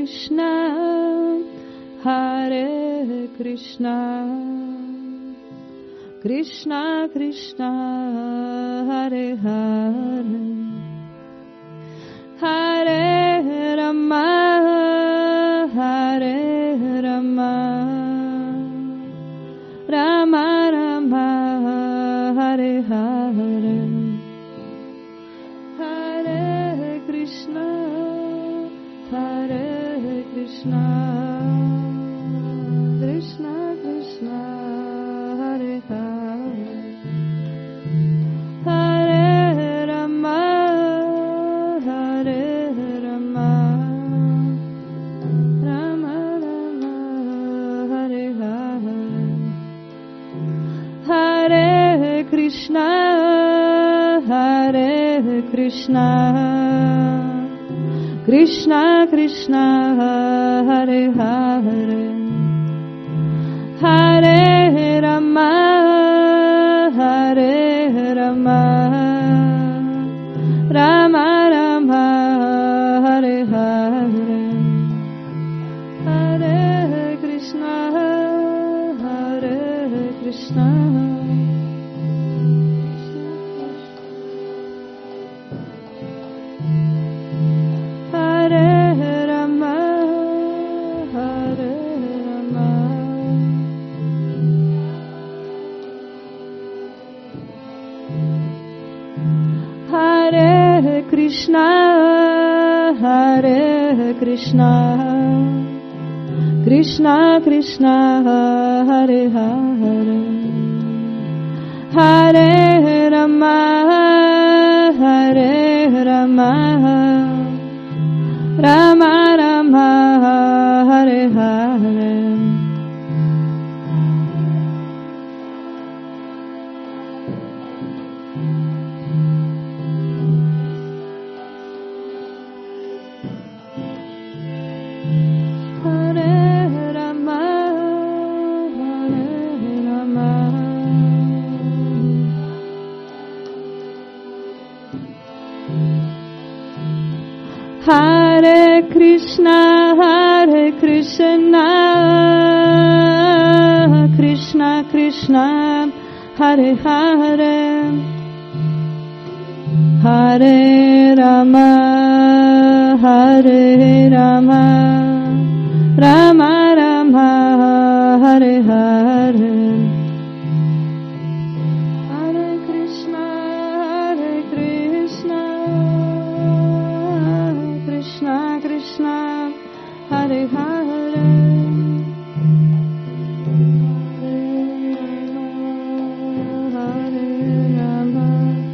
Krishna, Hare Krishna, Krishna Krishna, Hare Hare, Hare Rama, Hare Rama, Rama Rama, Hare Hare, Hare Krishna, Hare Krishna, Krishna Krishna, Hare Hare, Hare Rama, Hare Rama, Rama Rama, Hare Hare, Hare Krishna, Hare Krishna, Krishna Krishna, Hare Hare, Hare Rama, Hare Rama, Rama Rama, Hare Hare, Hare Krishna, Hare Krishna, Hare Rama, Hare Rama, Hare Krishna, Hare Krishna, Krishna Krishna, Hare Hare, Hare Rama, Hare Rama, Rama Rama, Hare Hare, Hare Rama, Hare Rama, Hare Krishna, Hare Krishna, Krishna Krishna, Hare Hare, Hare Rama, Hare Rama, Rama Rama, Hare Hare, Hare Krishna, Hare Krishna, Krishna Krishna, Hare Hare, Hare Rama,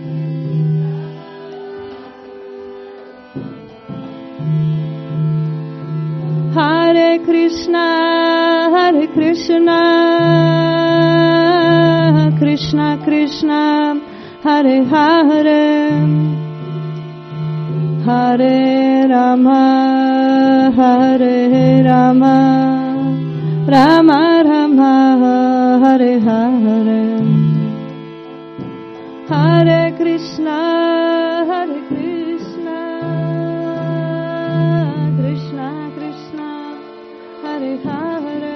Hare Krishna, Hare Krishna, Krishna Krishna, Hare Hare, Hare Rama, Hare Rama, Rama Rama, Hare Hare, Hare Krishna, Hare Krishna, Krishna Krishna, Hare Hare,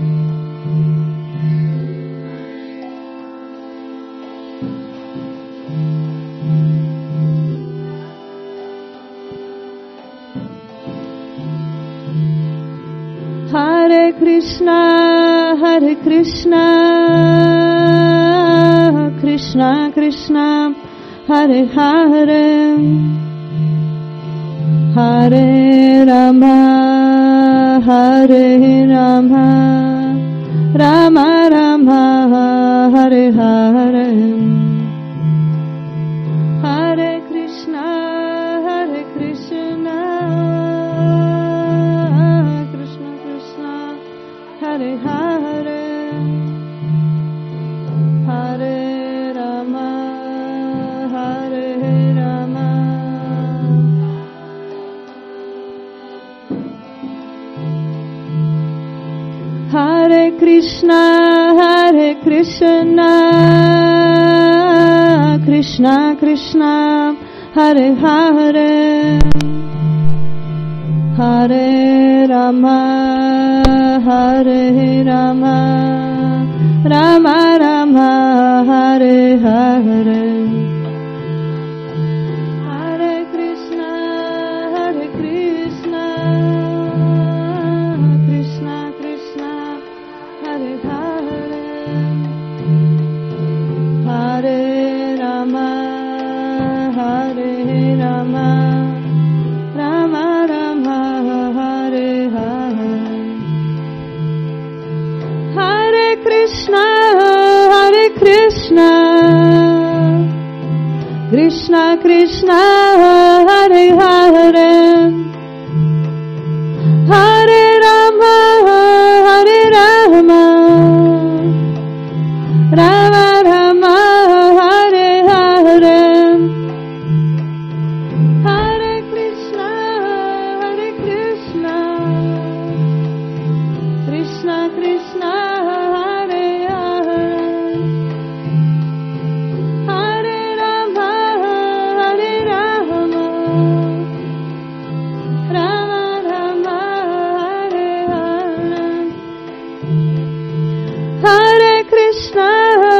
Hare Krishna, Hare Krishna, Krishna Krishna, Hare Hare, Hare Rama, Hare Rama, Rama Rama, Hare Hare, Hare Krishna, Hare Krishna, Krishna Krishna, Hare Hare, Hare Rama, Hare Rama, Hare Krishna, Hare Krishna, Krishna Krishna, Hare Hare, Hare Rama, Hare Rama, Rama Rama, Hare Hare. Hare Krishna, Krishna Krishna, Hare Hare. Hare Rama, Hare Rama, Rama Rama, Hare Hare. Hare Krishna, Krishna Krishna, Hare Hare. Hare Rama, Rama Rama, Hare Hare. Hare Krishna, Krishna Krishna, Hare Hare. Hare Rama, Rama Rama, Hare Hare. Hare Krishna,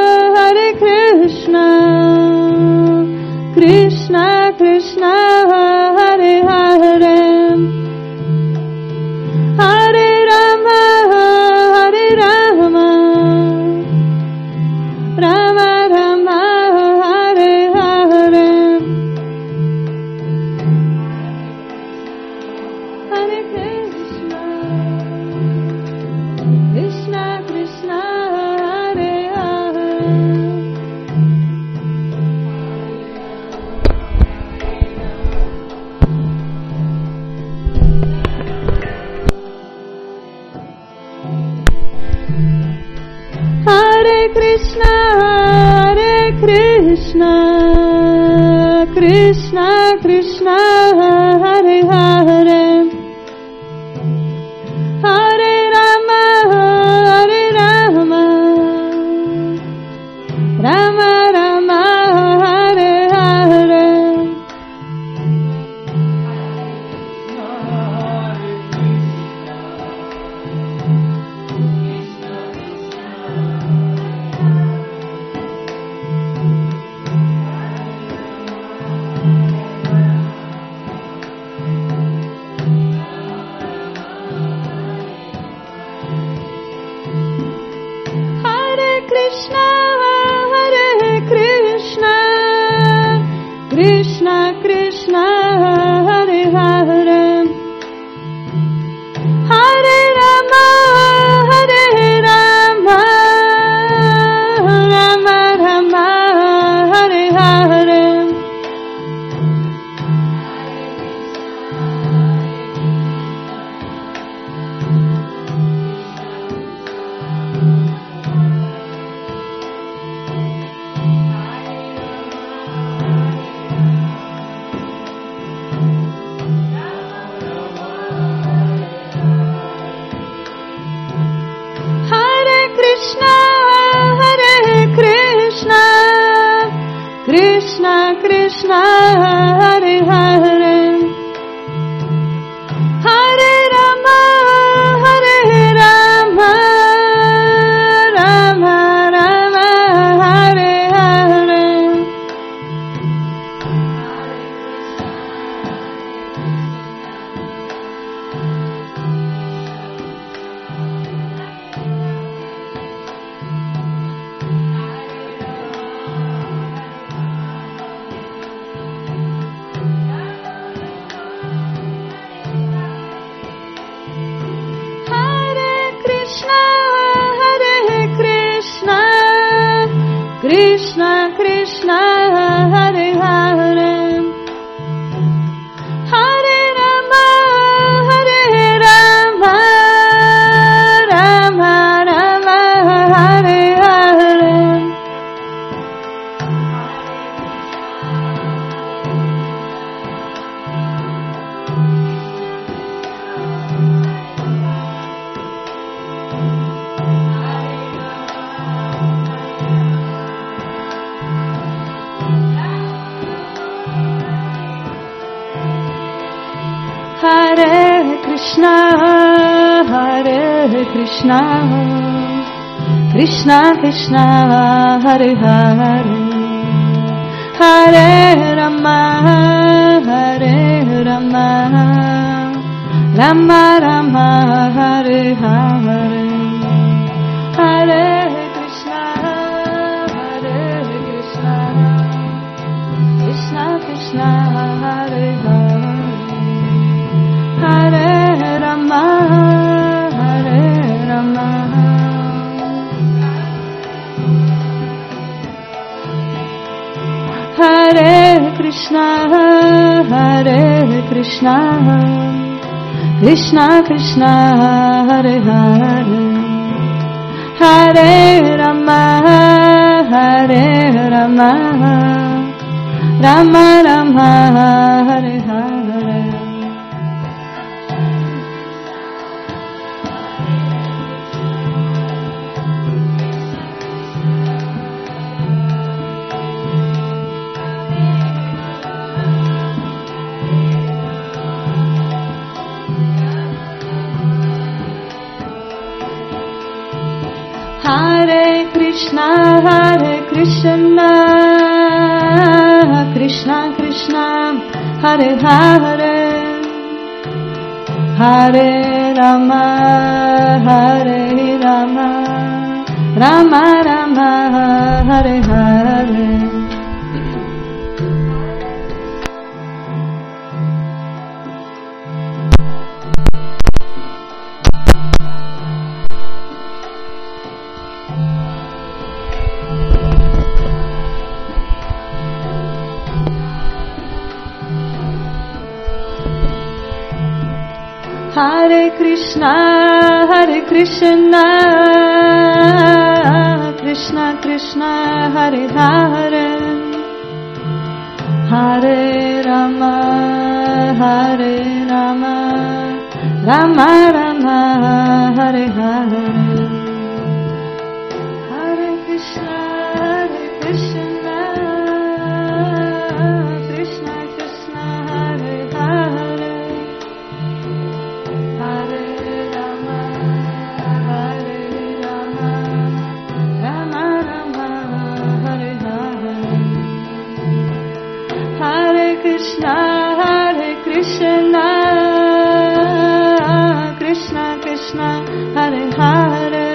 Krishna Krishna, Hare Hare. Hare Rama, Rama Rama, Hare Hare. Hare Krishna, Krishna Hare Hare. Hare Krishna, Krishna Krishna, Hare Hare. Hare Rama, Rama Rama, Hare Hare. Krishna, Krishna, Hare Hare. Hare Rama, Rama Rama, Hare Hare. Krishna, Krishna, Hare Hare. Hare Rama, Rama Rama, Hare Hare. Krishna, Krishna, Hare Hare. Hare Rama, Rama Rama, Hare Hare. Hare Krishna, Hare Krishna, Krishna Krishna, Hare Hare, Hare Rama, Hare Rama, Rama Rama, Hare Hare, Hare Krishna, Hare Krishna, Krishna Krishna, Hare Hare, Hare Rama, Hare Rama. Hare Krishna, Hare Krishna, Krishna Krishna, Hare Hare, Hare Rama, Hare Rama, Rama Rama, Hare Hare. Hare Krishna, Hare Krishna, Krishna Krishna, Hare Hare, Hare Rama, Hare Rama, Rama Rama, Hare Hare. Hare Krishna, Hare Krishna, Krishna Krishna, Hare Hare, Hare Rama, Hare Rama, Rama Rama, Hare Hare, Hare Krishna, Hare Krishna, Krishna Krishna, Hare Hare, Hare Rama, Hare Rama, Rama Rama, Hare Hare, Hare Krishna, Hare Krishna, Krishna Krishna, Hare Hare,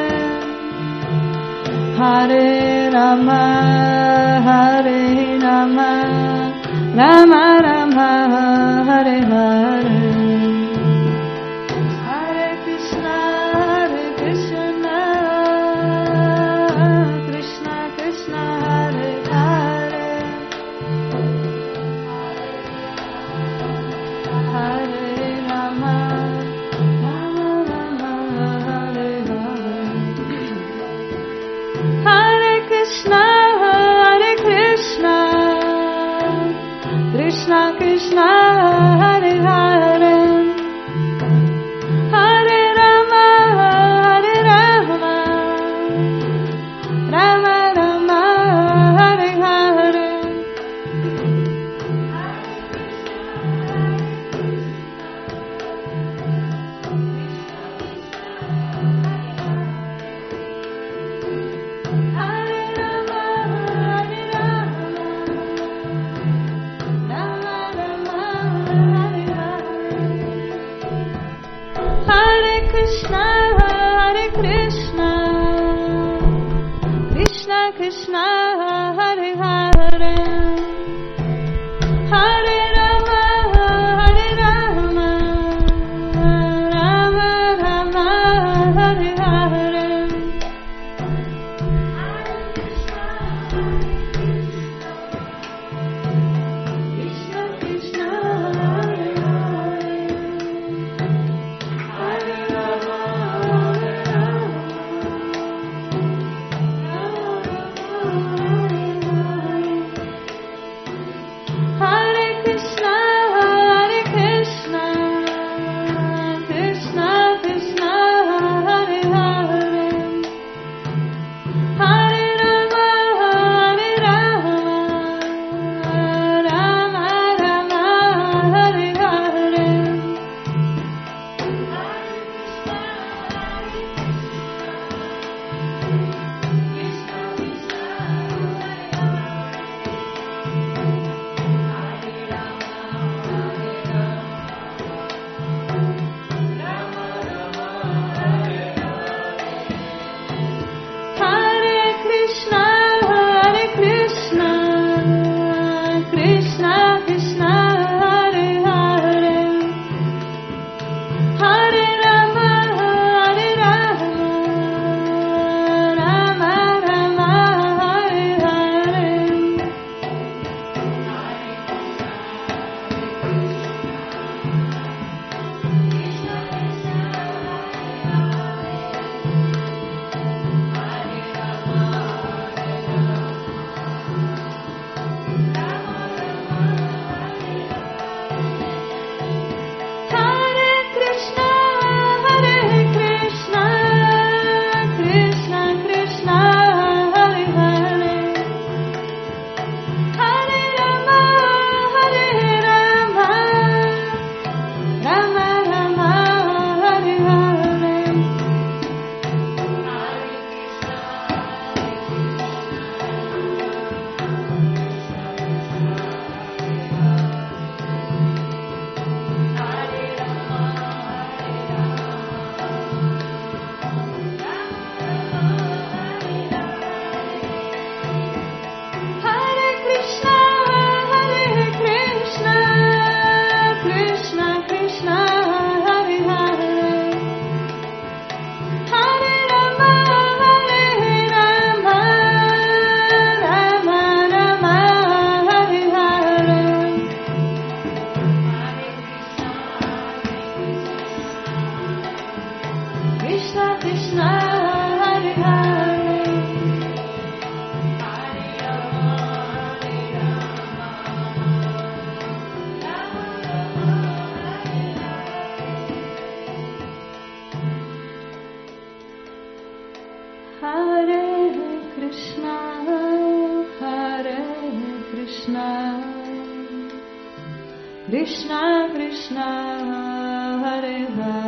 Hare Rama, Hare Rama, Rama Rama, Hare Hare. Krishna Krishna, Hare Hare, Hare Rama, Hare Rama, Rama Rama, Hare Hare, Krishna, Hare Krishna, Krishna Krishna, Hare Hare, Hare Rama, Hare Rama, Rama Rama, Hare Hare, Krishna Krishna, Hare Hare, Hare Rama, Hare Rama, Rama Rama, Krishna Krishna Hare Hare